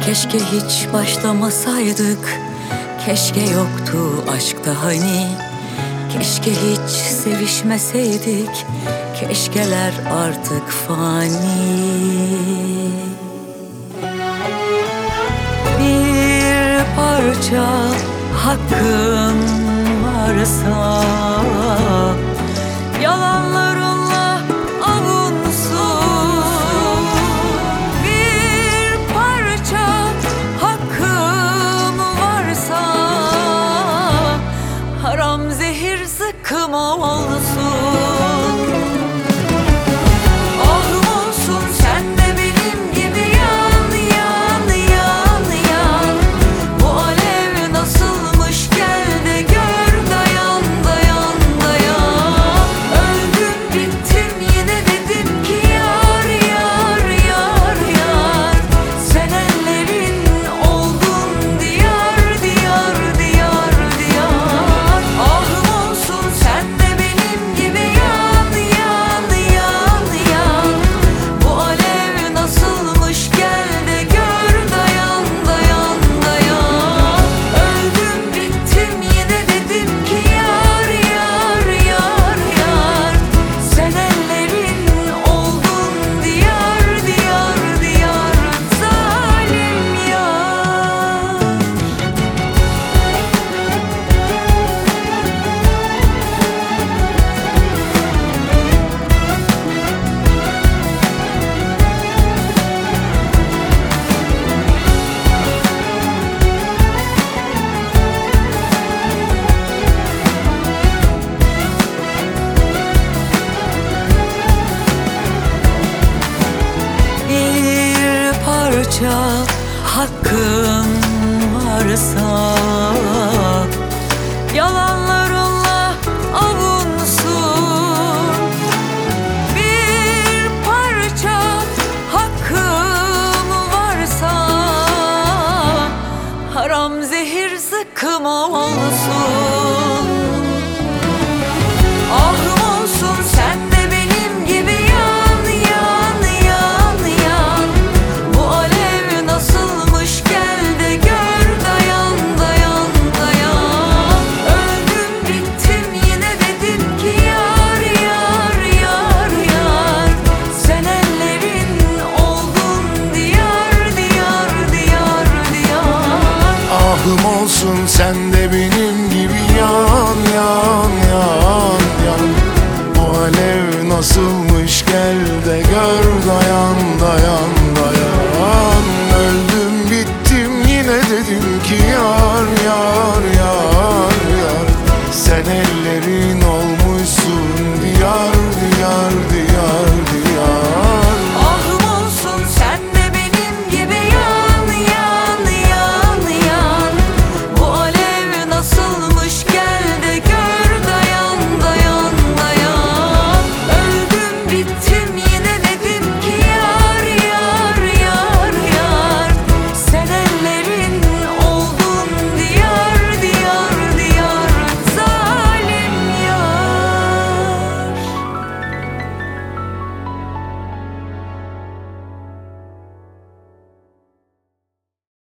Keşke hiç başlamasaydık, keşke yoktu aşkta hani. Keşke hiç sevişmeseydik, keşkeler artık fani. Bir parça hakkın varsa yalanlarınla avunsun. Bir parça hakkım varsa haram zehir zıkkım olsun. Hakkın varsa yalanlarınla avunsun. Bir parça hakkım varsa haram zehir zıkkım olsun. Ahım olsun sen de benim gibi yan yan yan yan. Bu alev nasılmış gel de gör, dayan dayan dayan. Öldüm bittim yine dedim ki yar yar yar yar. Sen ellerin oldun diyar diyar diyar diyar. Ahım olsun sen de benim gibi yan yan yan yan. Bu alev nasılmış gel de gör, dayan dayan dayan. Öldüm bittim yine dedim ki yan